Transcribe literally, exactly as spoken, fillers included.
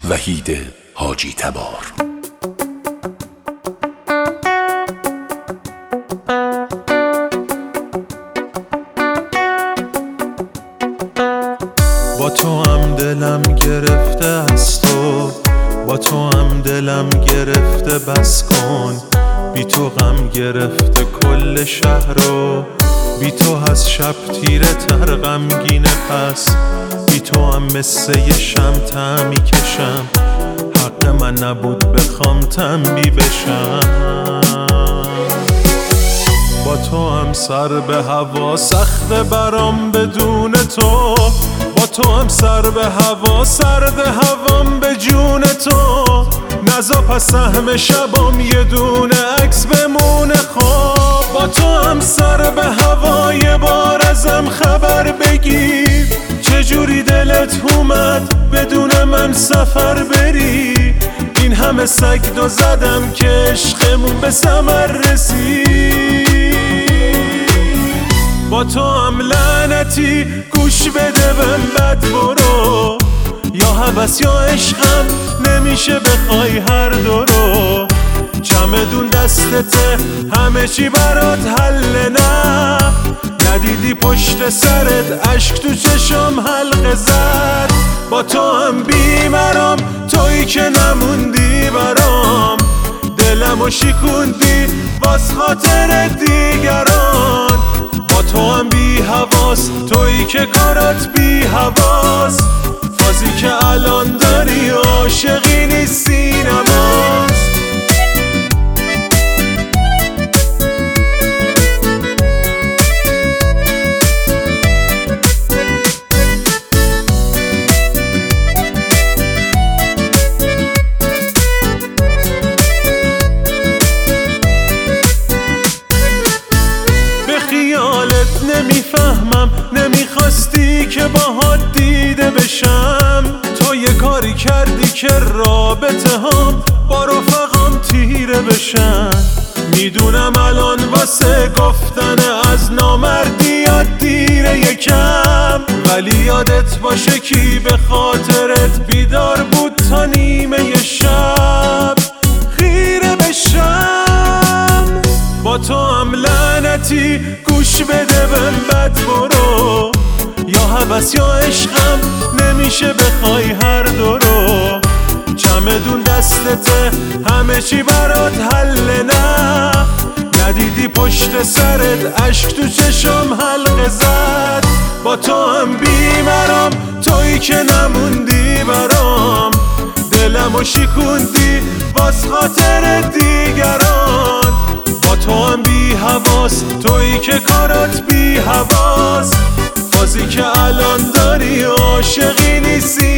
وحید حاجی تبار. با تو هم دلم گرفته از تو، با تو هم دلم گرفته بس کن. بی تو غم گرفته کل شهر رو، بی تو از شب تیره تر غمگینه. پس بی تو هم مثل یه شمع میکشم، حق من نبود بخوام تنبی بشم. با تو هم سر به هوا سخته برام بدون تو، با تو هم سر به هوا سرد هوام به جون تو. نزا پس سهم شبام یه دونه عکس بمونه خواب. با تو هم سر به هوا یه بار ازم خبر بگیر، چجوری دلت اومد بدون من سفر بری. این همه سگ دو زدم که عشقمون به ثمر رسید. با تو هم لعنتی گوش بده بهم بد برو، یا هوس یا عشقم نمیشه بخوای هر دو رو. چمدون دستته همه چی برات حل، نه ندیدی پشت سرت اشک تو چشم حلقه زد. با تو هم بیمرام تویی که نموندی برام، دلمو شکوندی واس خاطر دیگران. با تو هم بی حواس تویی که کارات بی حواس، فازی که الان داری عاشقی نیستی نماز. نمیفهمم نمیخواستی که باهات دیده بشم. تو یه کاری کردی که رابطه هم با رفقام تیره بشن. میدونم الان واسه گفتن از نامردی یاد دیره یکم، ولی یادت باشه کی به خاطرت بیدار بود تا نیمه شب خیره بشم. با تو هم لعنتی گوش بده بهم بد برو، یا هوس یا عشقم نمیشه بخوای هر دو رو. چمدون دستته همه چی برات حل، نه ندیدی پشت سرت اشک تو چشم حلقه زد. با تو هم بیمرام تویی که نموندی برام، دلمو شکوندی واس خاطر دیگران. با تو هم بی حواس تویی که کارات بی حواس، فازی که الان داری عاشقی نیستی